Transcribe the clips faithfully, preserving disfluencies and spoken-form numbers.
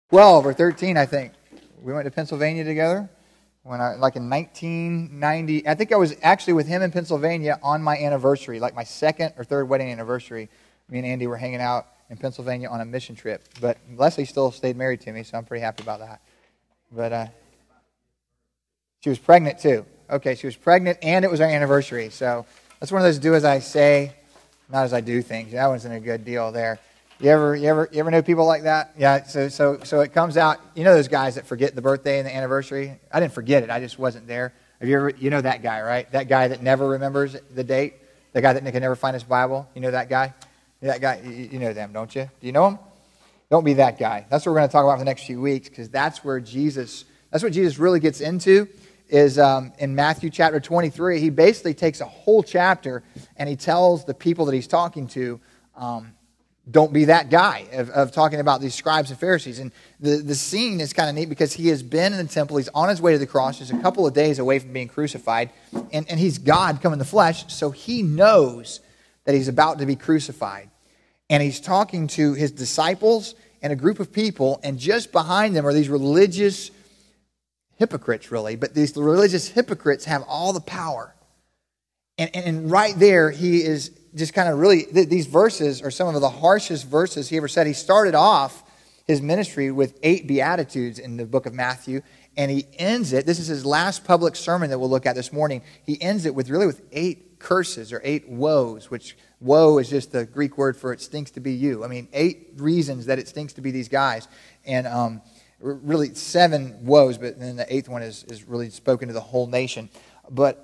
twelve or thirteen, I think. We went to Pennsylvania together when I, like in nineteen ninety. I think I was actually with him in Pennsylvania on my anniversary, like my second or third wedding anniversary. Me and Andy were hanging out in Pennsylvania on a mission trip. But Leslie still stayed married to me, so I'm pretty happy about that. But uh, she was pregnant too. Okay, she was pregnant, and it was our anniversary. So that's one of those do as I say, not as I do things. That wasn't a good deal there. You ever, you ever, you ever know people like that? Yeah. So, so, so it comes out. You know those guys that forget the birthday and the anniversary. I didn't forget it. I just wasn't there. Have you ever? You know that guy, right? That guy that never remembers the date. The guy that can never find his Bible. You know that guy. That guy. You, you know them, don't you? Do you know him? Don't be that guy. That's what we're going to talk about for the next few weeks, because that's where Jesus. That's what Jesus really gets into. Is um, in Matthew chapter twenty-three. He basically takes a whole chapter and he tells the people that he's talking to. Um, Don't be that guy of, of talking about these scribes and Pharisees. And the, the scene is kind of neat because he has been in the temple. He's on his way to the cross. Just a couple of days away from being crucified. And, and he's God come in the flesh. So he knows that he's about to be crucified. And he's talking to his disciples and a group of people. And just behind them are these religious hypocrites, really. But these religious hypocrites have all the power. And, and, and right there, he is just kind of really, th- these verses are some of the harshest verses he ever said. He started off his ministry with eight Beatitudes in the book of Matthew, and he ends it, this is his last public sermon that we'll look at this morning, he ends it with really with eight curses or eight woes, which woe is just the Greek word for it stinks to be you. I mean, eight reasons that it stinks to be these guys, and um, really seven woes, but then the eighth one is, is really spoken to the whole nation. But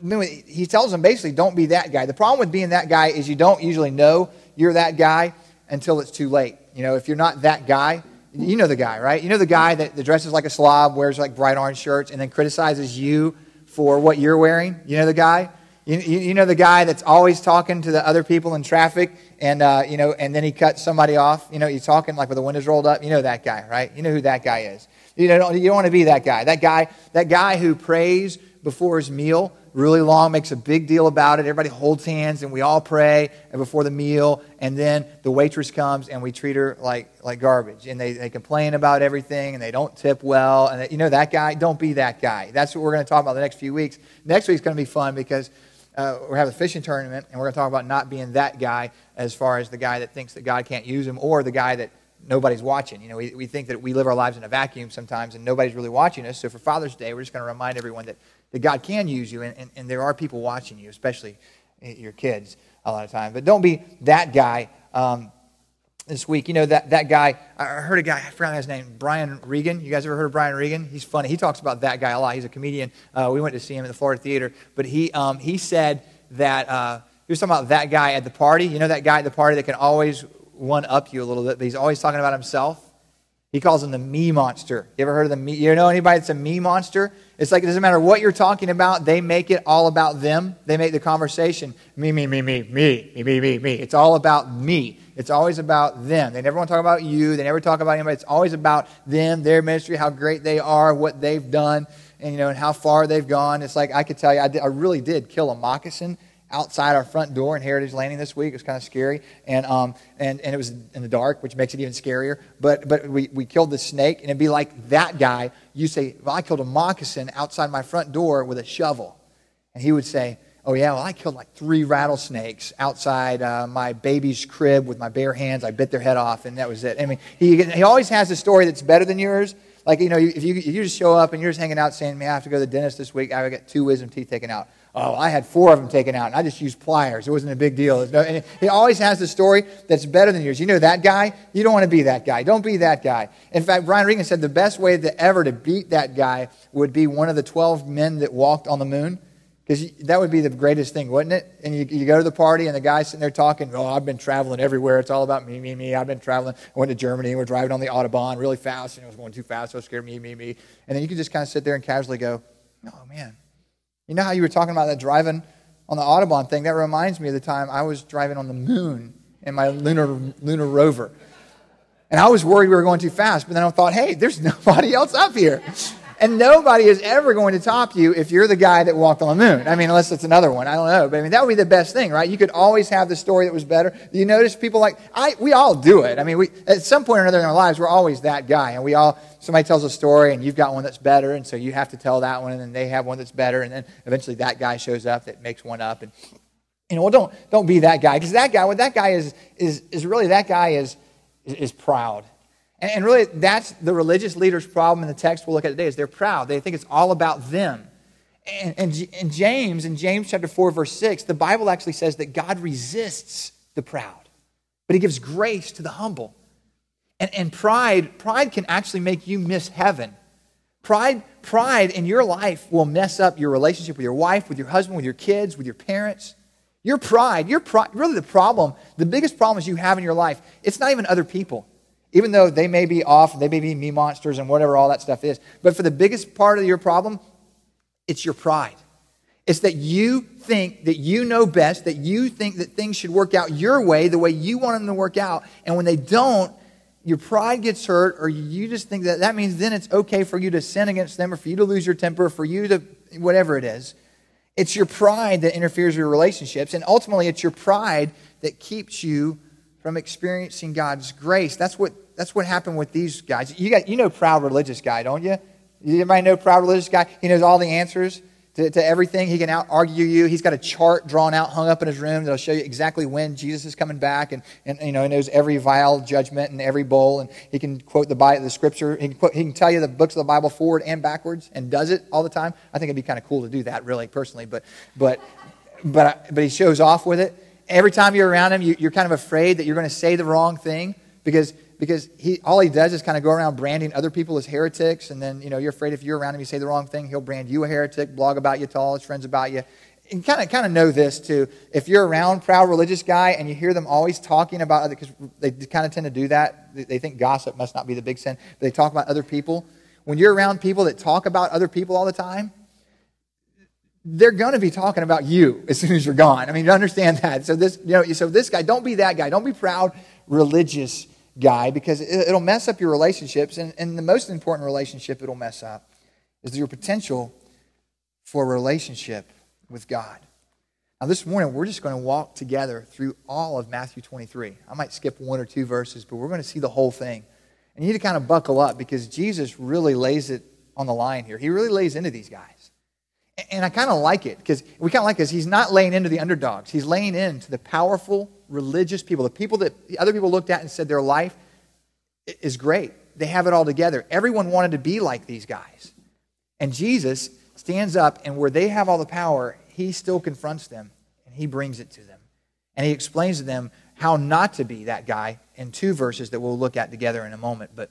he tells them basically, don't be that guy. The problem with being that guy is you don't usually know you're that guy until it's too late. You know, if you're not that guy, you know the guy, right? You know the guy that, that dresses like a slob, wears like bright orange shirts, and then criticizes you for what you're wearing. You know the guy? You, you, you know the guy that's always talking to the other people in traffic, and uh, you know, and then he cuts somebody off. You know, he's talking like with the windows rolled up. You know that guy, right? You know who that guy is. You know, you don't want to be that guy. That guy, that guy who prays before his meal really long, makes a big deal about it. Everybody holds hands and we all pray before the meal, and then the waitress comes and we treat her like like garbage, and they, they complain about everything and they don't tip well, and they, you know that guy? Don't be that guy. That's what we're going to talk about the next few weeks. Next week's going to be fun because uh, we're having a fishing tournament, and we're going to talk about not being that guy as far as the guy that thinks that God can't use him, or the guy that nobody's watching. You know, we, we think that we live our lives in a vacuum sometimes and nobody's really watching us. So for Father's Day, we're just going to remind everyone that, that God can use you, and, and, and there are people watching you, especially your kids a lot of times. But don't be that guy um, this week. You know, that, that guy, I heard a guy, I forgot his name, Brian Regan. You guys ever heard of Brian Regan? He's funny. He talks about that guy a lot. He's a comedian. Uh, we went to see him at the Florida Theater. But he um, he said that, uh, he was talking about that guy at the party. You know that guy at the party that can always one-up you a little bit, but he's always talking about himself? He calls him the me monster. You ever heard of the me? You know anybody that's a me monster? It's like it doesn't matter what you're talking about. They make it all about them. They make the conversation me, me, me, me, me, me, me, me, me. It's all about me. It's always about them. They never want to talk about you. They never talk about anybody. It's always about them, their ministry, how great they are, what they've done, and you know, and how far they've gone. It's like I could tell you, I, did, I really did kill a moccasin outside our front door in Heritage Landing this week. It was kind of scary, and um and, and it was in the dark, which makes it even scarier. But but we, we killed the snake, and it'd be like that guy. You say, well, I killed a moccasin outside my front door with a shovel, and he would say, oh yeah, well I killed like three rattlesnakes outside uh, my baby's crib with my bare hands. I bit their head off, and that was it. I mean, he he always has a story that's better than yours. Like, you know, if you if you just show up and you're just hanging out saying, man, I have to go to the dentist this week. I got two wisdom teeth taken out. Oh, I had four of them taken out, and I just used pliers. It wasn't a big deal. No, and he always has the story that's better than yours. You know that guy? You don't want to be that guy. Don't be that guy. In fact, Brian Regan said the best way to ever to beat that guy would be one of the twelve men that walked on the moon, because that would be the greatest thing, wouldn't it? And you, you go to the party, and the guy's sitting there talking, oh, I've been traveling everywhere. It's all about me, me, me. I've been traveling. I went to Germany, and we're driving on the Autobahn really fast, and I was going too fast, so I was scared, me, me, me. And then you can just kind of sit there and casually go, oh, man. You know how you were talking about that driving on the Autobahn thing? That reminds me of the time I was driving on the moon in my lunar lunar rover. And I was worried we were going too fast, but then I thought, hey, there's nobody else up here. And nobody is ever going to top you if you're the guy that walked on the moon. I mean, unless it's another one. I don't know. But I mean, that would be the best thing, right? You could always have the story that was better. You notice people like, I, we all do it. I mean, we at some point or another in our lives, we're always that guy. And we all, somebody tells a story and you've got one that's better. And so you have to tell that one and then they have one that's better. And then eventually that guy shows up that makes one up. And, you know, well, don't, don't be that guy. Because that guy, what that guy is, is, is really, that guy is, is, is proud. And really, that's the religious leader's problem in the text we'll look at today, is they're proud. They think it's all about them. And, and, and James, in James chapter four, verse six, the Bible actually says that God resists the proud, but he gives grace to the humble. And, and pride, pride can actually make you miss heaven. Pride, pride in your life will mess up your relationship with your wife, with your husband, with your kids, with your parents. Your pride, your pride, really the problem, the biggest problems you have in your life, it's not even other people. Even though they may be off, they may be me monsters and whatever all that stuff is. But for the biggest part of your problem, it's your pride. It's that you think that you know best, that you think that things should work out your way, the way you want them to work out. And when they don't, your pride gets hurt, or you just think that that means then it's okay for you to sin against them, or for you to lose your temper, for you to, whatever it is. It's your pride that interferes with your relationships. And ultimately, it's your pride that keeps you from experiencing God's grace. That's what that's what happened with these guys. You got you know proud religious guy, don't you? Everybody know proud religious guy? He knows all the answers to, to everything. He can out argue you. He's got a chart drawn out, hung up in his room that'll show you exactly when Jesus is coming back, and, and you know he knows every vial judgment and every bowl, and he can quote the Bible, the Scripture. He can quote, he can tell you the books of the Bible forward and backwards, and does it all the time. I think it'd be kind of cool to do that, really, personally. But but but but he shows off with it. Every time you're around him, you, you're kind of afraid that you're going to say the wrong thing because because he all he does is kind of go around branding other people as heretics, and then you know you're afraid if you're around him, you say the wrong thing, he'll brand you a heretic, blog about you, tell all his friends about you. And kind of kind of know this too. If you're around proud religious guy and you hear them always talking about other, because they kind of tend to do that. They think gossip must not be the big sin, but they talk about other people. When you're around people that talk about other people all the time, they're going to be talking about you as soon as you're gone. I mean, you understand that. So this, you know, so this guy, don't be that guy. Don't be proud religious guy, because it, it'll mess up your relationships. And, and the most important relationship it'll mess up is your potential for a relationship with God. Now, this morning, we're just going to walk together through all of Matthew twenty-three. I might skip one or two verses, but we're going to see the whole thing. And you need to kind of buckle up, because Jesus really lays it on the line here. He really lays into these guys. And I kind of like it, because we kind of like this. He's not laying into the underdogs. He's laying into the powerful religious people, the people that other people looked at and said their life is great. They have it all together. Everyone wanted to be like these guys. And Jesus stands up, and where they have all the power, he still confronts them, and he brings it to them. And he explains to them how not to be that guy in two verses that we'll look at together in a moment. But,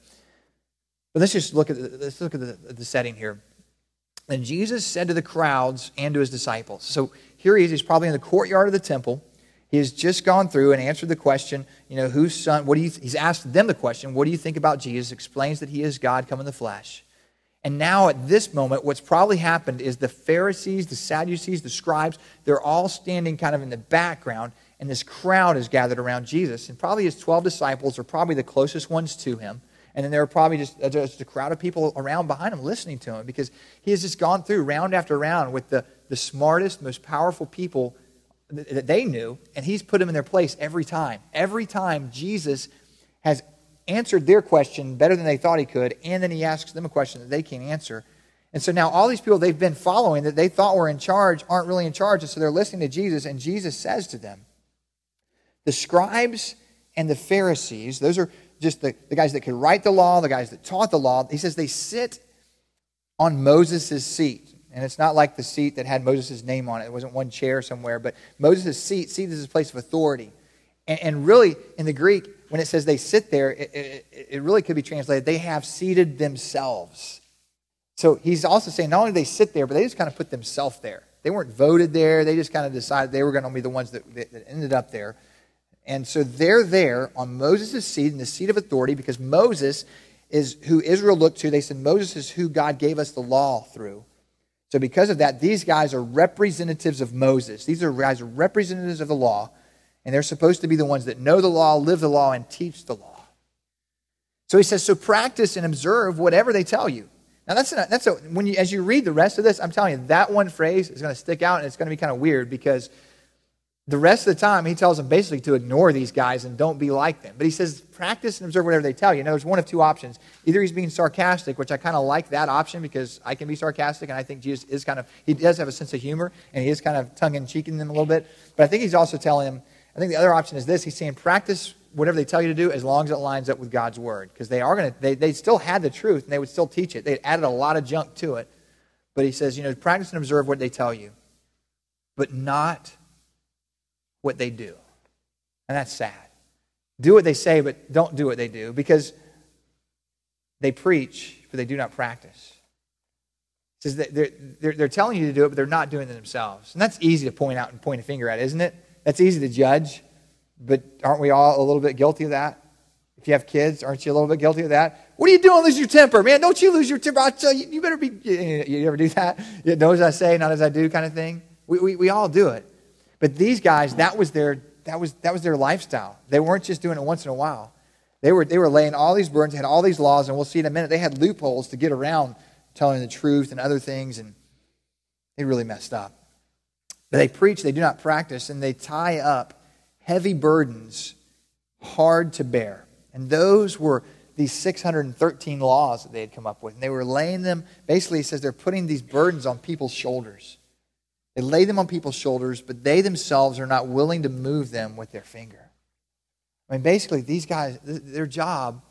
but let's just look at the, let's look at the, the setting here. And Jesus said to the crowds and to his disciples. So here he is. He's probably in the courtyard of the temple. He has just gone through and answered the question, you know, whose son, what do you, th- he's asked them the question, what do you think about Jesus? Explains that he is God come in the flesh. And now at this moment, what's probably happened is the Pharisees, the Sadducees, the scribes, they're all standing kind of in the background, and this crowd is gathered around Jesus. And probably his twelve disciples are probably the closest ones to him. And then there are probably just, just a crowd of people around behind him listening to him, because he has just gone through round after round with the, the smartest, most powerful people that they knew, and he's put them in their place every time. Every time Jesus has answered their question better than they thought he could, and then he asks them a question that they can't answer. And so now all these people they've been following that they thought were in charge aren't really in charge, and so they're listening to Jesus, and Jesus says to them, the scribes and the Pharisees, those are just the, the guys that could write the law, the guys that taught the law. He says they sit on Moses' seat. And it's not like the seat that had Moses' name on it. It wasn't one chair somewhere. But Moses' seat, seat is a place of authority. And, and really, in the Greek, when it says they sit there, it, it, it really could be translated, they have seated themselves. So he's also saying not only do they sit there, but they just kind of put themselves there. They weren't voted there. They just kind of decided they were going to be the ones that, that, that ended up there. And so they're there on Moses' seat, in the seat of authority, because Moses is who Israel looked to. They said Moses is who God gave us the law through. So because of that, these guys are representatives of Moses. These are guys are representatives of the law, and they're supposed to be the ones that know the law, live the law, and teach the law. So he says, so practice and observe whatever they tell you. Now that's a, that's a, when you, as you read the rest of this, I'm telling you, that one phrase is going to stick out, and it's going to be kind of weird because the rest of the time he tells them basically to ignore these guys and don't be like them. But he says, practice and observe whatever they tell you. Now there's one of two options. Either he's being sarcastic, which I kind of like that option because I can be sarcastic, and I think Jesus is kind of, he does have a sense of humor, and he is kind of tongue-in-cheeking them a little bit. But I think he's also telling them, I think the other option is this. He's saying practice whatever they tell you to do as long as it lines up with God's word. Because they are going to, they, they still had the truth and they would still teach it. They had added a lot of junk to it. But he says, you know, practice and observe what they tell you. But not what they do. And that's sad. Do what they say, but don't do what they do. Because they preach, but they do not practice. It says that they're, they're, they're telling you to do it, but they're not doing it themselves. And that's easy to point out and point a finger at, isn't it? That's easy to judge. But aren't we all a little bit guilty of that? If you have kids, aren't you a little bit guilty of that? What are you doing? Lose your temper, man. Don't you lose your temper. I tell you, you better be, you ever do that? Know as I say, not as I do kind of thing? We, we, we all do it. But these guys, that was their, that was, that was their lifestyle. They weren't just doing it once in a while. They were, they were laying all these burdens, had all these laws, and we'll see in a minute, they had loopholes to get around telling the truth and other things, and they really messed up. But they preach, they do not practice, and they tie up heavy burdens, hard to bear. And those were these six hundred thirteen laws that they had come up with. And they were laying them, basically he says they're putting these burdens on people's shoulders. They lay them on people's shoulders, but they themselves are not willing to move them with their finger. I mean, basically these guys, their job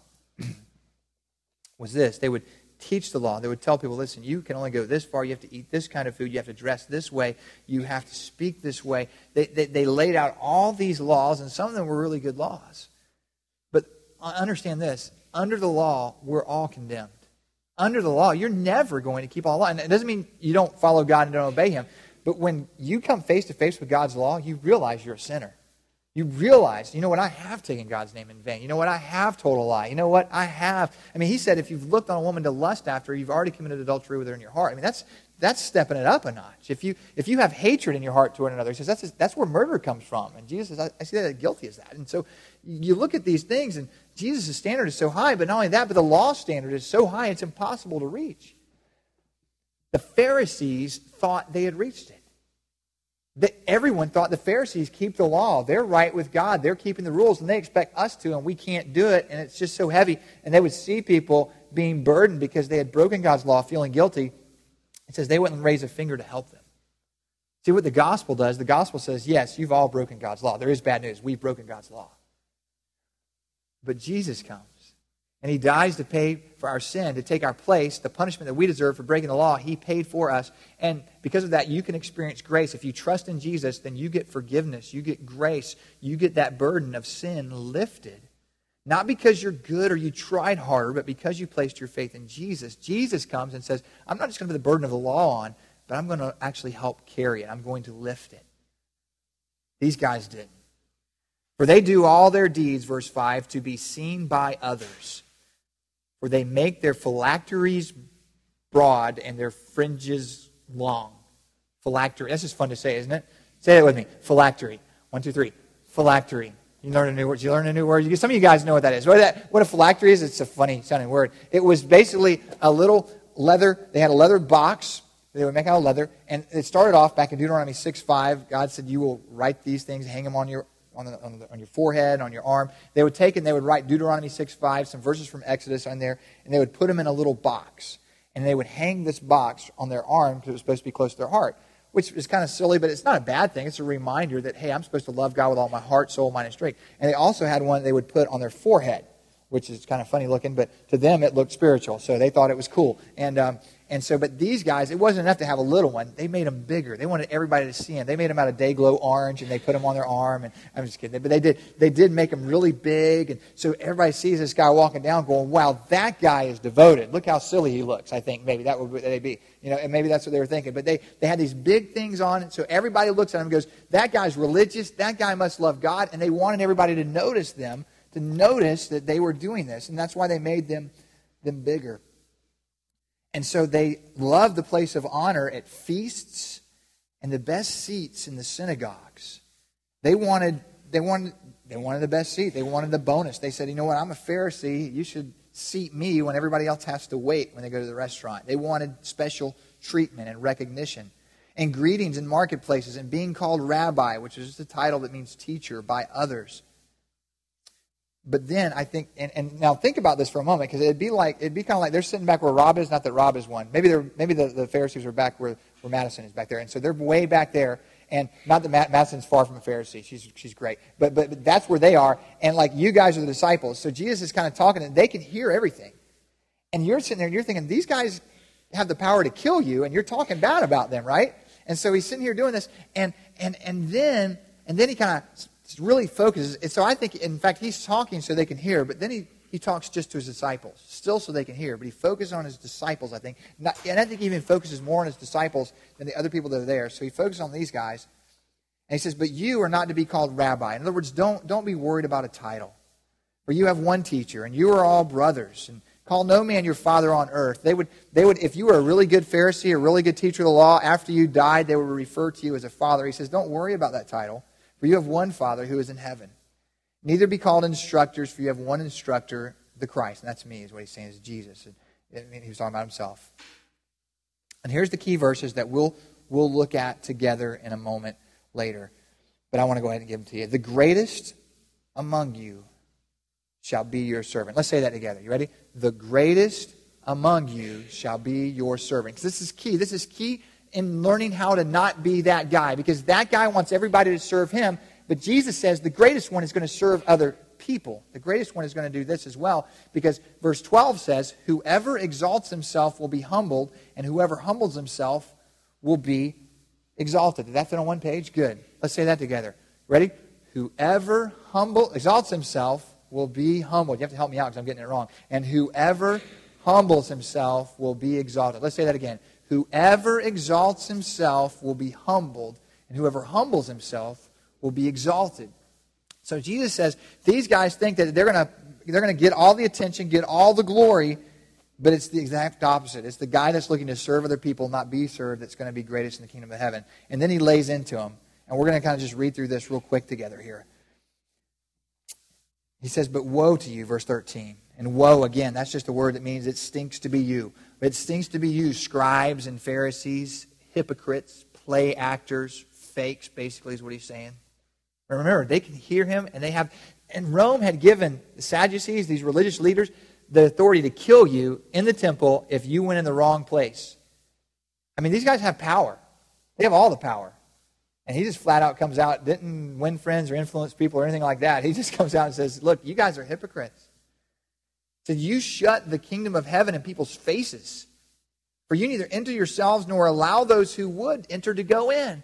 was this. They would teach the law. They would tell people, listen, you can only go this far. You have to eat this kind of food. You have to dress this way. You have to speak this way. They, they, they laid out all these laws, and some of them were really good laws. But understand this. Under the law, we're all condemned. Under the law, you're never going to keep all the law. And it doesn't mean you don't follow God and don't obey Him. But when you come face to face with God's law, you realize you're a sinner. You realize, you know what, I have taken God's name in vain. You know what, I have told a lie. You know what, I have. I mean, he said if you've looked on a woman to lust after her, you've already committed adultery with her in your heart. I mean, that's that's stepping it up a notch. If you if you have hatred in your heart toward another, he says that's that's where murder comes from. And Jesus says, I, I see that as guilty as that. And so you look at these things, and Jesus' standard is so high, but not only that, but the law standard is so high it's impossible to reach. The Pharisees thought they had reached it. That everyone thought the Pharisees keep the law. They're right with God. They're keeping the rules, and they expect us to, and we can't do it, and it's just so heavy. And they would see people being burdened because they had broken God's law, feeling guilty. It says they wouldn't raise a finger to help them. See what the gospel does? The gospel says, yes, you've all broken God's law. There is bad news. We've broken God's law. But Jesus comes. And he dies to pay for our sin, to take our place, the punishment that we deserve for breaking the law. He paid for us. And because of that, you can experience grace. If you trust in Jesus, then you get forgiveness. You get grace. You get that burden of sin lifted. Not because you're good or you tried harder, but because you placed your faith in Jesus. Jesus comes and says, I'm not just going to put the burden of the law on, but I'm going to actually help carry it. I'm going to lift it. These guys didn't. For they do all their deeds, verse five, to be seen by others. For they make their phylacteries broad and their fringes long. Phylactery. That's just fun to say, isn't it? Say that with me. Phylactery. One, two, three. Phylactery. You learn a new word. You learn a new word. Some of you guys know what that is. What, that, what a phylactery is, it's a funny sounding word. It was basically a little leather. They had a leather box. They would make out of leather. And it started off back in Deuteronomy six five. God said, you will write these things, hang them on your On, the, on, the, on your forehead, on your arm. They would take and they would write Deuteronomy six five, some verses from Exodus on there, and they would put them in a little box. And they would hang this box on their arm because it was supposed to be close to their heart, which is kind of silly, but it's not a bad thing. It's a reminder that, hey, I'm supposed to love God with all my heart, soul, mind, and strength. And they also had one they would put on their forehead, which is kind of funny looking, but to them it looked spiritual, so they thought it was cool. And um, and so, but these guys, it wasn't enough to have a little one. They made them bigger. They wanted everybody to see them. They made them out of day-glow orange, and they put them on their arm. And I'm just kidding, but they did. They did make them really big, and so everybody sees this guy walking down, going, "Wow, that guy is devoted. Look how silly he looks." I think maybe that would what they'd be, you know, and maybe that's what they were thinking. But they they had these big things on, so everybody looks at him and goes, "That guy's religious. That guy must love God." And they wanted everybody to notice them, to notice that they were doing this, and that's why they made them them bigger. And so they loved the place of honor at feasts and the best seats in the synagogues. They wanted, they wanted, they wanted the best seat. They wanted the bonus. They said, you know what, I'm a Pharisee. You should, seat me when everybody else has to wait when they go to the restaurant. They wanted special treatment and recognition. And greetings in marketplaces and being called rabbi, which is just a title that means teacher, by others. But then I think, and, and now think about this for a moment, because it'd be like, it'd be kind of like they're sitting back where Rob is, not that Rob is one. Maybe they're, maybe the, the Pharisees are back where, where Madison is back there. And so they're way back there. And not that Matt, Madison's far from a Pharisee. She's, she's great. But, but, but that's where they are. And like you guys are the disciples. So Jesus is kind of talking, and they can hear everything. And you're sitting there and you're thinking, these guys have the power to kill you, and you're talking bad about them, right? And so he's sitting here doing this. And, and, and then, and then he kind of really focuses. And so I think, in fact, he's talking so they can hear, but then he, he talks just to his disciples, still so they can hear. But he focuses on his disciples, I think. Not, and I think he even focuses more on his disciples than the other people that are there. So he focuses on these guys. And he says, but you are not to be called rabbi. In other words, don't, don't be worried about a title. For you have one teacher, and you are all brothers. And call no man your father on earth. They would, they would, if you were a really good Pharisee, a really good teacher of the law, after you died, they would refer to you as a father. He says, don't worry about that title. For you have one Father who is in heaven. Neither be called instructors, for you have one instructor, the Christ. And that's me, is what he's saying, is Jesus. And, and he was talking about himself. And here's the key verses that we'll, we'll look at together in a moment later. But I want to go ahead and give them to you. The greatest among you shall be your servant. Let's say that together. You ready? The greatest among you shall be your servant. Because this is key. This is key in learning how to not be that guy, because that guy wants everybody to serve him, but Jesus says the greatest one is going to serve other people. The greatest one is going to do this as well, because verse twelve says, whoever exalts himself will be humbled, and whoever humbles himself will be exalted. Did that fit on one page? Good. Let's say that together. Ready? Whoever humble exalts himself will be humbled. You have to help me out because I'm getting it wrong. And whoever humbles himself will be exalted. Let's say that again. Whoever exalts himself will be humbled, and whoever humbles himself will be exalted. So Jesus says these guys think that they're going to they're going to get all the attention, get all the glory, but it's the exact opposite. It's the guy that's looking to serve other people, not be served, that's going to be greatest in the kingdom of heaven. And then he lays into them, and we're going to kind of just read through this real quick together here. He says, but woe to you, verse thirteen. And woe, again, that's just a word that means it stinks to be you. But it stinks to be you, scribes and Pharisees, hypocrites, play actors, fakes, basically is what he's saying. But remember, they can hear him, and they have, and Rome had given the Sadducees, these religious leaders, the authority to kill you in the temple if you went in the wrong place. I mean, these guys have power. They have all the power. And he just flat out comes out, didn't win friends or influence people or anything like that. He just comes out and says, look, you guys are hypocrites. He said, you shut the kingdom of heaven in people's faces. For you neither enter yourselves nor allow those who would enter to go in.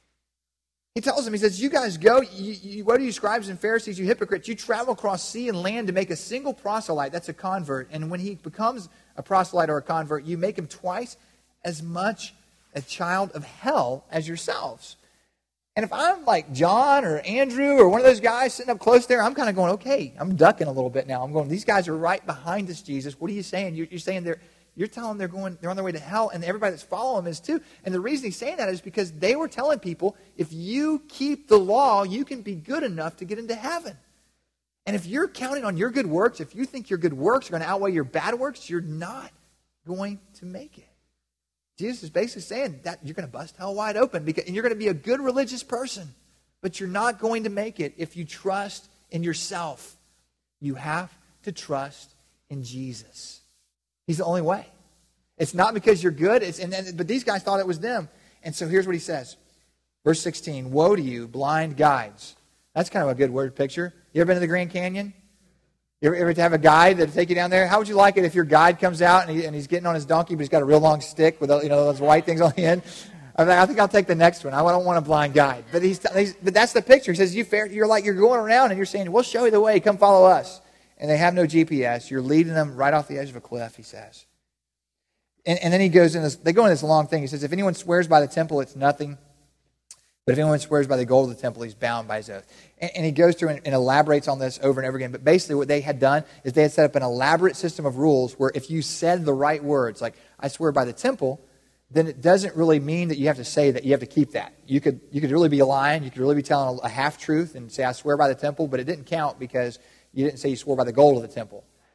He tells them, he says, you guys go, you, you, what are you scribes and Pharisees, you hypocrites? You travel across sea and land to make a single proselyte, that's a convert. And when he becomes a proselyte or a convert, you make him twice as much a child of hell as yourselves. And if I'm like John or Andrew or one of those guys sitting up close there, I'm kind of going, okay, I'm ducking a little bit now. I'm going, these guys are right behind us, Jesus. What are you saying? You're, you're saying they're, you're telling them they're going, they're on their way to hell, and everybody that's following them is too. And the reason he's saying that is because they were telling people, if you keep the law, you can be good enough to get into heaven. And if you're counting on your good works, if you think your good works are going to outweigh your bad works, you're not going to make it. Jesus is basically saying that you're going to bust hell wide open, because, and you're going to be a good religious person, but you're not going to make it if you trust in yourself. You have to trust in Jesus. He's the only way. It's not because you're good, it's, and, and, but these guys thought it was them. And so here's what he says. Verse sixteen, woe to you, blind guides. That's kind of a good word picture. You ever been to the Grand Canyon? You ever, ever have a guide that'll take you down there? How would you like it if your guide comes out and, he, and he's getting on his donkey, but he's got a real long stick with, you know, those white things on the end? I, mean, I think I'll take the next one. I don't want a blind guide. But he's, he's but that's the picture. He says, you fair, you're like, you're going around and you're saying, we'll show you the way. Come follow us. And they have no G P S. You're leading them right off the edge of a cliff, he says. And, and then he goes in this, they go in this long thing. He says, if anyone swears by the temple, it's nothing. But if anyone swears by the gold of the temple, he's bound by his oath. And, and he goes through and, and elaborates on this over and over again. But basically what they had done is they had set up an elaborate system of rules where if you said the right words, like, I swear by the temple, then it doesn't really mean that you have to say that you have to keep that. You could you could really be lying. You could really be telling a, a half-truth and say, I swear by the temple, but it didn't count because you didn't say you swore by the gold of the temple.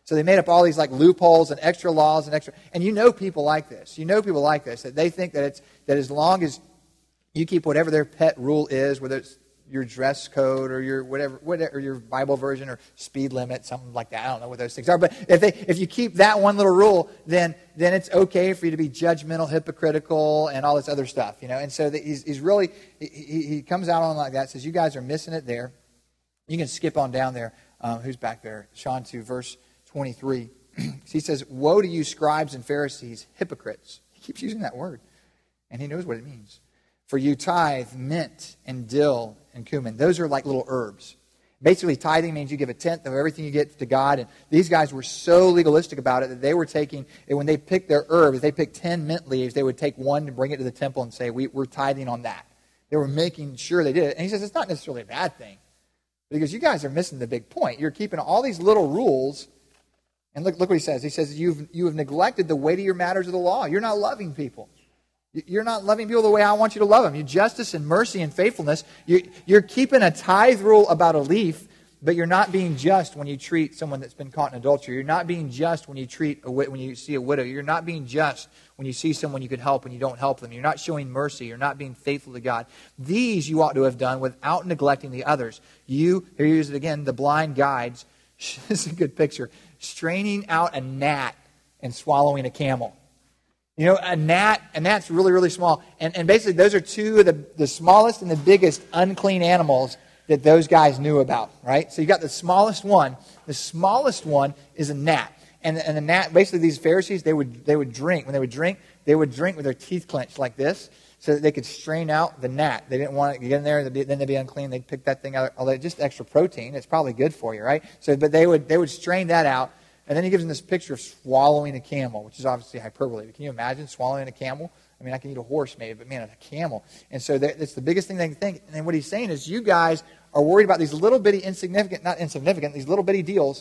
So they made up all these like loopholes and extra laws and extra. And you know people like this. You know people like this, that they think that it's that as long as you keep whatever their pet rule is, whether it's your dress code or your whatever, whatever or your Bible version or speed limit, something like that. I don't know what those things are. But if they if you keep that one little rule, then then it's okay for you to be judgmental, hypocritical, and all this other stuff. You know. And so the, he's he's really he, he comes out on like that. Says you guys are missing it there. You can skip on down there. Um, who's back there? Sean, to verse twenty-three. He says, "Woe to you, scribes and Pharisees, hypocrites." He keeps using that word, and he knows what it means. "For you tithe mint and dill and cumin." Those are like little herbs. Basically, tithing means you give a tenth of everything you get to God. And these guys were so legalistic about it that they were taking, and when they picked their herbs, if they picked ten mint leaves, they would take one and bring it to the temple and say, we, we're tithing on that. They were making sure they did it. And he says, it's not necessarily a bad thing. Because you guys are missing the big point. You're keeping all these little rules. And look, look what he says. He says, you've, you have neglected the weightier matters of the law. You're not loving people. You're not loving people the way I want you to love them. You justice and mercy and faithfulness. You're, you're keeping a tithe rule about a leaf, but you're not being just when you treat someone that's been caught in adultery. You're not being just when you treat a, when you see a widow. You're not being just when you see someone you could help and you don't help them. You're not showing mercy. You're not being faithful to God. These you ought to have done without neglecting the others. You, here he uses it again, the blind guides. This is a good picture. Straining out a gnat and swallowing a camel. You know, a gnat, a gnat's really, really small. And, and basically, those are two of the, the smallest and the biggest unclean animals that those guys knew about, right? So you got the smallest one. The smallest one is a gnat. And, and the gnat, basically, these Pharisees, they would they would drink. When they would drink, they would drink with their teeth clenched like this so that they could strain out the gnat. They didn't want it to get in there, and then they'd be unclean. They'd pick that thing out. Although just extra protein. It's probably good for you, right? So, but they would they would strain that out. And then he gives them this picture of swallowing a camel, which is obviously hyperbole. But can you imagine swallowing a camel? I mean, I can eat a horse maybe, but man, a camel. And so that's the biggest thing they can think. And then what he's saying is you guys are worried about these little bitty insignificant, not insignificant, these little bitty deals,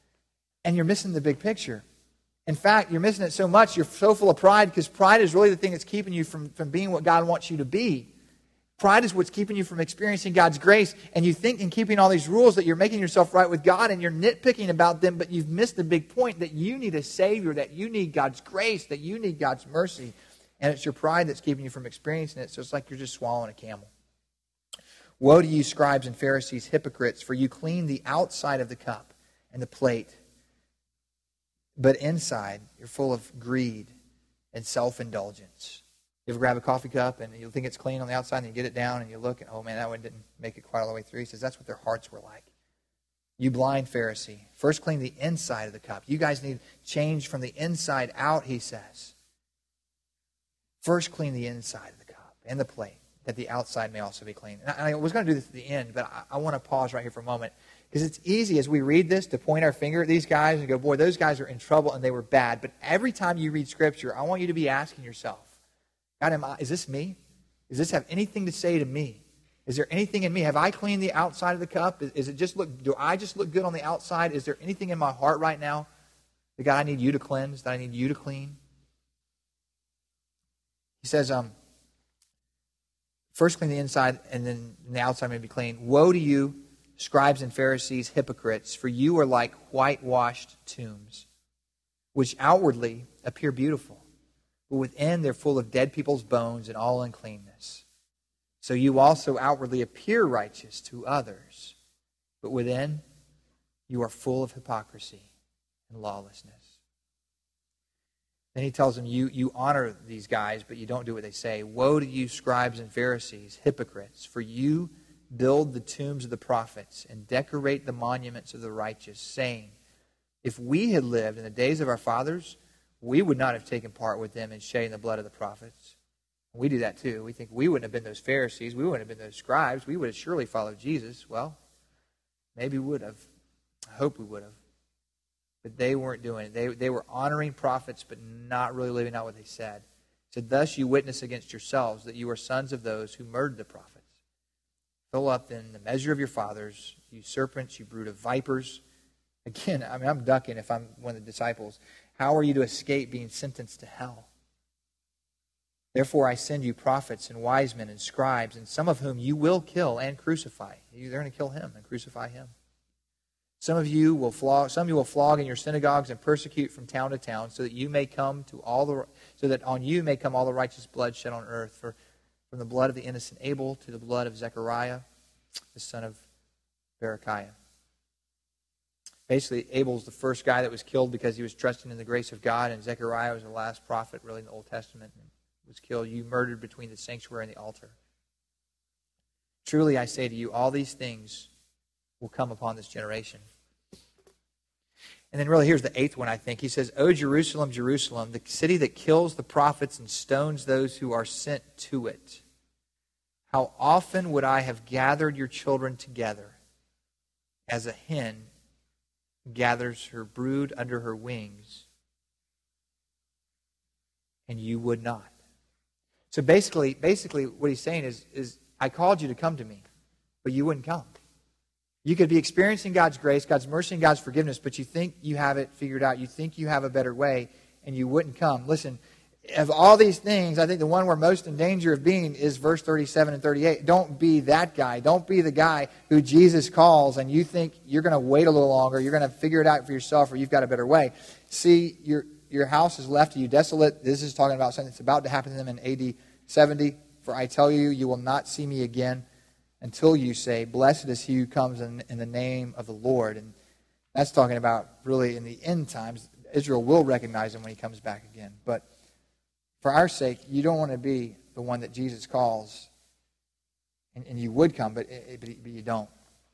and you're missing the big picture. In fact, you're missing it so much, you're so full of pride, because pride is really the thing that's keeping you from, from being what God wants you to be. Pride is what's keeping you from experiencing God's grace, and you think in keeping all these rules that you're making yourself right with God, and you're nitpicking about them, but you've missed the big point that you need a Savior, that you need God's grace, that you need God's mercy, and it's your pride that's keeping you from experiencing it, so it's like you're just swallowing a camel. Woe to you, scribes and Pharisees, hypocrites, for you clean the outside of the cup and the plate, but inside you're full of greed and self-indulgence. You ever grab a coffee cup and you think it's clean on the outside and you get it down and you look and, oh man, that one didn't make it quite all the way through. He says that's what their hearts were like. You blind Pharisee, first clean the inside of the cup. You guys need change from the inside out, he says. First clean the inside of the cup and the plate, that the outside may also be clean. And I was going to do this at the end, but I, I want to pause right here for a moment. Because it's easy as we read this to point our finger at these guys and go, boy, those guys are in trouble and they were bad. But every time you read Scripture, I want you to be asking yourself, God, am I, is this me? Does this have anything to say to me? Is there anything in me? Have I cleaned the outside of the cup? Is, is it just look? Do I just look good on the outside? Is there anything in my heart right now that God, I need you to cleanse, that I need you to clean? He says, um, first clean the inside, and then the outside may be clean. Woe to you, scribes and Pharisees, hypocrites, for you are like whitewashed tombs, which outwardly appear beautiful, but within they're full of dead people's bones and all uncleanness. So you also outwardly appear righteous to others, but within you are full of hypocrisy and lawlessness. Then he tells them, you, you honor these guys, but you don't do what they say. Woe to you, scribes and Pharisees, hypocrites, for you build the tombs of the prophets and decorate the monuments of the righteous, saying, if we had lived in the days of our fathers, we would not have taken part with them in shedding the blood of the prophets. We do that too. We think we wouldn't have been those Pharisees. We wouldn't have been those scribes. We would have surely followed Jesus. Well, maybe we would have. I hope we would have. But they weren't doing it. They, they were honoring prophets, but not really living out what they said. It said, thus you witness against yourselves that you are sons of those who murdered the prophets. Fill up then the measure of your fathers, you serpents, you brood of vipers. Again, I mean, I'm ducking if I'm one of the disciples. How are you to escape being sentenced to hell? Therefore I send you prophets and wise men and scribes, and some of whom you will kill and crucify. They're going to kill him and crucify him. Some of you will flog, some of you will flog in your synagogues and persecute from town to town, so that you may come to all the, so that on you may come all the righteous blood shed on earth, for from the blood of the innocent Abel to the blood of Zechariah, the son of Berechiah. Basically, Abel's the first guy that was killed because he was trusting in the grace of God, and Zechariah was the last prophet, really, in the Old Testament, and was killed. You murdered between the sanctuary and the altar. Truly, I say to you, all these things will come upon this generation. And then really, here's the eighth one, I think. He says, O Jerusalem, Jerusalem, the city that kills the prophets and stones those who are sent to it. How often would I have gathered your children together as a hen gathers her brood under her wings, and you would not. So basically, basically what he's saying is, is I called you to come to me, but you wouldn't come. You could be experiencing God's grace, God's mercy, and God's forgiveness, but you think you have it figured out. You think you have a better way, and you wouldn't come. Listen, of all these things, I think the one we're most in danger of being is verse thirty-seven and thirty-eight. Don't be that guy. Don't be the guy who Jesus calls and you think you're going to wait a little longer, you're going to figure it out for yourself, or you've got a better way. See, your your house is left to you desolate. This is talking about something that's about to happen to them in A D seventy. For I tell you, you will not see me again until you say, blessed is he who comes in, in the name of the Lord. And that's talking about really in the end times. Israel will recognize him when he comes back again. But for our sake, you don't want to be the one that Jesus calls, and, and you would come, but, it, but you don't.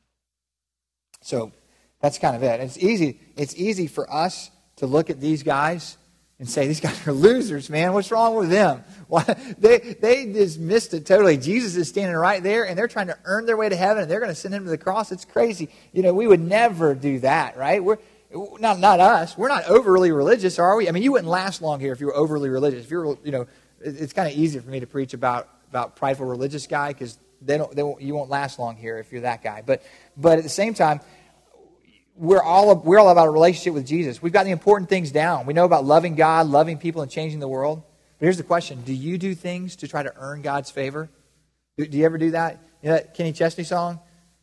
So that's kind of it. It's easy. It's easy for us to look at these guys and say, these guys are losers, man. What's wrong with them? Why, they, they just missed it totally. Jesus is standing right there, and they're trying to earn their way to heaven, and they're going to send him to the cross. It's crazy. You know, we would never do that, right? We're Not not us. We're not overly religious, are we? I mean, you wouldn't last long here if you were overly religious. If you're, you know, it's kind of easier for me to preach about about prideful religious guy because they don't, they won't, you won't last long here if you're that guy. But but at the same time, we're all we're all about a relationship with Jesus. We've got the important things down. We know about loving God, loving people, and changing the world. But here's the question: do you do things to try to earn God's favor? Do, do you ever do that? You know that Kenny Chesney song?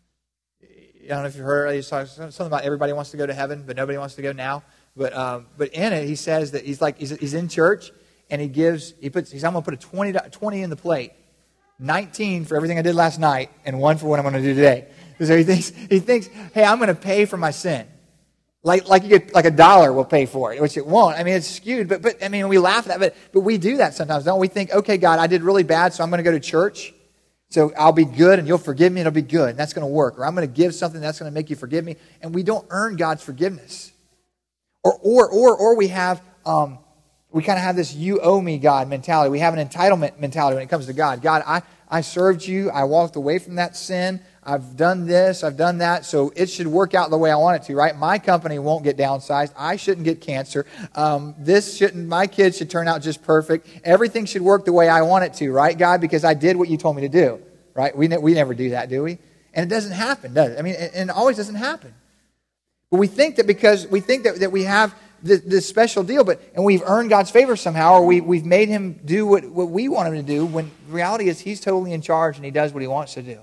I don't know if you've heard it. He's talking something about everybody wants to go to heaven, but nobody wants to go now. But um, but in it, he says that he's like he's, he's in church and he gives he puts he's I'm going to put a twenty, twenty in the plate, nineteen for everything I did last night, and one for what I'm going to do today. So he thinks he thinks, hey, I'm going to pay for my sin, like like you get like a dollar will pay for it, which it won't. I mean, it's skewed, but but I mean, we laugh at that, but but we do that sometimes, don't we? Think, okay, God, I did really bad, so I'm going to go to church. So I'll be good and you'll forgive me and it'll be good. And that's going to work. Or I'm going to give something that's going to make you forgive me. And we don't earn God's forgiveness. Or or or or we have um, we kind of have this you owe me God mentality. We have an entitlement mentality when it comes to God. God, I, I served you. I walked away from that sin. I've done this. I've done that. So it should work out the way I want it to, right? My company won't get downsized. I shouldn't get cancer. Um, this shouldn't, my kids should turn out just perfect. Everything should work the way I want it to, right, God? Because I did what you told me to do, right? We, ne- we never do that, do we? And it doesn't happen, does it? I mean, and it always doesn't happen. But we think that because we think that, that we have this, this special deal, but and we've earned God's favor somehow, or we, we've made him do what, what we want him to do, when the reality is he's totally in charge and he does what he wants to do.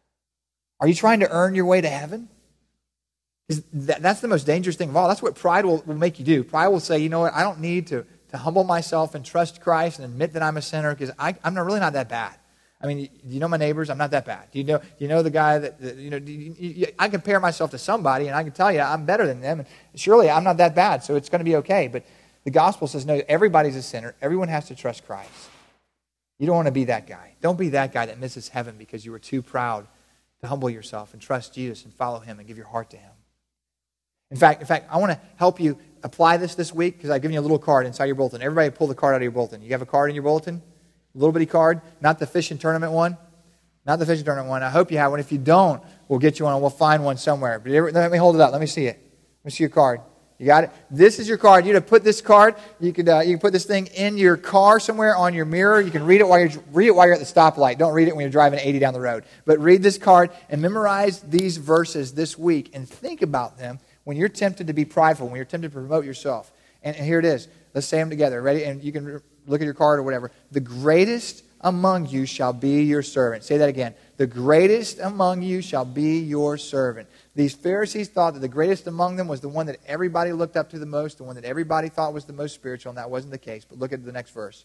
Are you trying to earn your way to heaven? Is that, that's the most dangerous thing of all. That's what pride will, will make you do. Pride will say, you know what, I don't need to, to humble myself and trust Christ and admit that I'm a sinner because I'm not really not that bad. I mean, do you know my neighbors? I'm not that bad. Do you know, do you know the guy that, that you know, do you, you, I compare myself to somebody and I can tell you I'm better than them. And surely I'm not that bad, so it's going to be okay. But the gospel says, no, everybody's a sinner. Everyone has to trust Christ. You don't want to be that guy. Don't be that guy that misses heaven because you were too proud to humble yourself and trust Jesus and follow him and give your heart to him. In fact, in fact, I want to help you apply this this week because I've given you a little card inside your bulletin. Everybody pull the card out of your bulletin. You have a card in your bulletin? A little bitty card? Not the fishing tournament one? Not the fishing tournament one. I hope you have one. If you don't, we'll get you one and we'll find one somewhere. But let me hold it up. Let me see it. Let me see your card. You got it? This is your card. You to put this card, you could uh, you can put this thing in your car somewhere on your mirror. You can read it while you're read it while you're at the stoplight. Don't read it when you're driving eighty down the road. But read this card and memorize these verses this week and think about them when you're tempted to be prideful, when you're tempted to promote yourself. And, and here it is. Let's say them together. Ready? And you can look at your card or whatever. The greatest among you shall be your servant. Say that again. The greatest among you shall be your servant. These Pharisees thought that the greatest among them was the one that everybody looked up to the most, the one that everybody thought was the most spiritual, and that wasn't the case. But look at the next verse.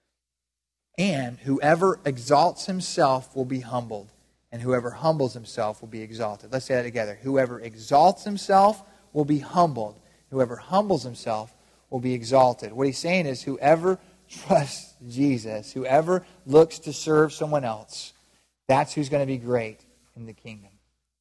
And whoever exalts himself will be humbled, and whoever humbles himself will be exalted. Let's say that together. Whoever exalts himself will be humbled. Whoever humbles himself will be exalted. What he's saying is whoever trusts Jesus, whoever looks to serve someone else, that's who's going to be great in the kingdom.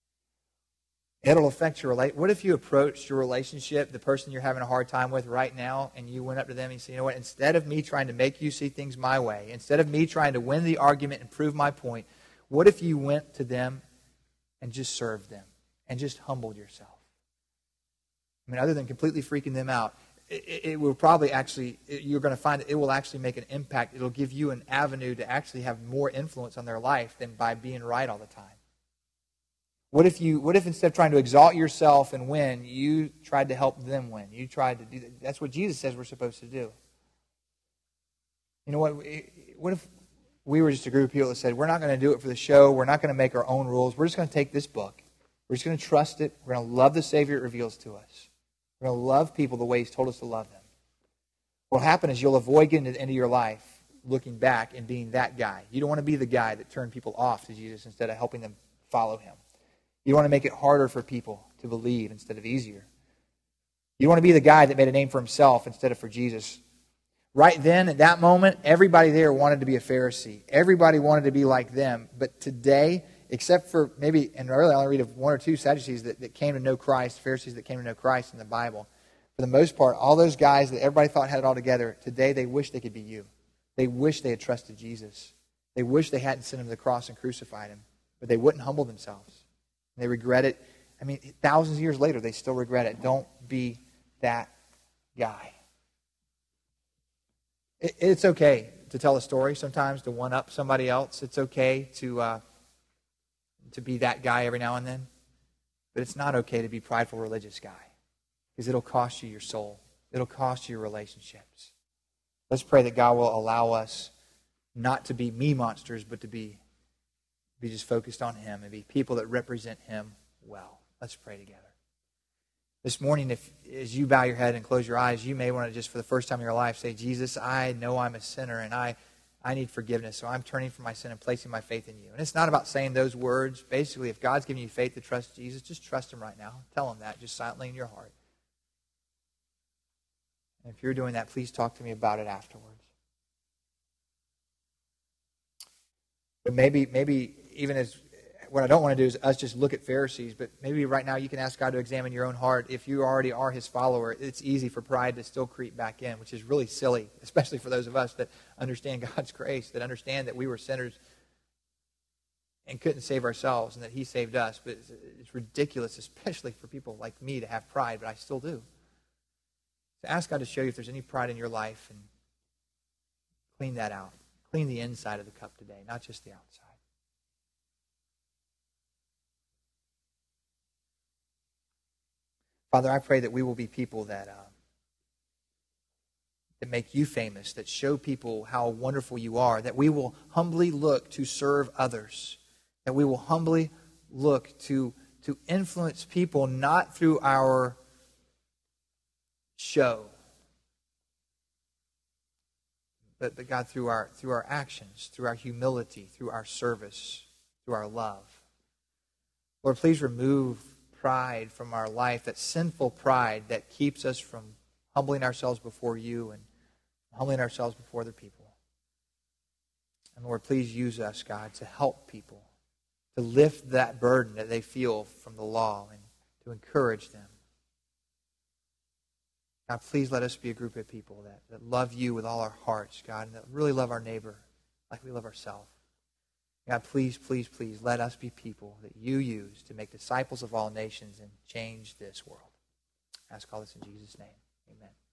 It'll affect your relationship. What if you approached your relationship, the person you're having a hard time with right now, and you went up to them and you said, you know what, instead of me trying to make you see things my way, instead of me trying to win the argument and prove my point, what if you went to them and just served them and just humbled yourself? I mean, other than completely freaking them out, it, it will probably actually, you're going to find that it will actually make an impact. It'll give you an avenue to actually have more influence on their life than by being right all the time. What if you? What if instead of trying to exalt yourself and win, you tried to help them win? You tried to do that. That's what Jesus says we're supposed to do. You know what? What if we were just a group of people that said, we're not going to do it for the show. We're not going to make our own rules. We're just going to take this book. We're just going to trust it. We're going to love the Savior it reveals to us. We're going to love people the way He's told us to love them. What will happen is you'll avoid getting to the end of your life looking back and being that guy. You don't want to be the guy that turned people off to Jesus instead of helping them follow Him. You want to make it harder for people to believe instead of easier. You want to be the guy that made a name for himself instead of for Jesus. Right then, at that moment, everybody there wanted to be a Pharisee. Everybody wanted to be like them. But today, except for maybe, and really I only read of one or two Sadducees that, that came to know Christ, Pharisees that came to know Christ in the Bible. For the most part, all those guys that everybody thought had it all together, today they wish they could be you. They wish they had trusted Jesus. They wish they hadn't sent Him to the cross and crucified Him. But they wouldn't humble themselves. They regret it. I mean, thousands of years later, they still regret it. Don't be that guy. It, it's okay to tell a story sometimes, to one-up somebody else. It's okay to uh, to be that guy every now and then. But it's not okay to be prideful religious guy. Because it'll cost you your soul. It'll cost you your relationships. Let's pray that God will allow us not to be me monsters, but to be Be just focused on Him and be people that represent Him well. Let's pray together. This morning, if as you bow your head and close your eyes, you may want to just for the first time in your life say, Jesus, I know I'm a sinner and I, I need forgiveness, so I'm turning from my sin and placing my faith in you. And it's not about saying those words. Basically, if God's giving you faith to trust Jesus, just trust Him right now. Tell Him that, just silently in your heart. And if you're doing that, please talk to me about it afterwards. But maybe, maybe even as, what I don't want to do is us just look at Pharisees, but maybe right now you can ask God to examine your own heart. If you already are His follower, it's easy for pride to still creep back in, which is really silly, especially for those of us that understand God's grace, that understand that we were sinners and couldn't save ourselves and that He saved us. But it's, it's ridiculous, especially for people like me to have pride, but I still do. So ask God to show you if there's any pride in your life and clean that out. Clean the inside of the cup today, not just the outside. Father, I pray that we will be people that uh, that make you famous, that show people how wonderful you are, that we will humbly look to serve others, that we will humbly look to, to influence people not through our show, But, but God, through our through our actions, through our humility, through our service, through our love. Lord, please remove pride from our life, that sinful pride that keeps us from humbling ourselves before you and humbling ourselves before other people. And Lord, please use us, God, to help people, to lift that burden that they feel from the law and to encourage them. God, please let us be a group of people that, that love you with all our hearts, God, and that really love our neighbor like we love ourselves. God, please, please, please let us be people that you use to make disciples of all nations and change this world. I ask all this in Jesus' name. Amen.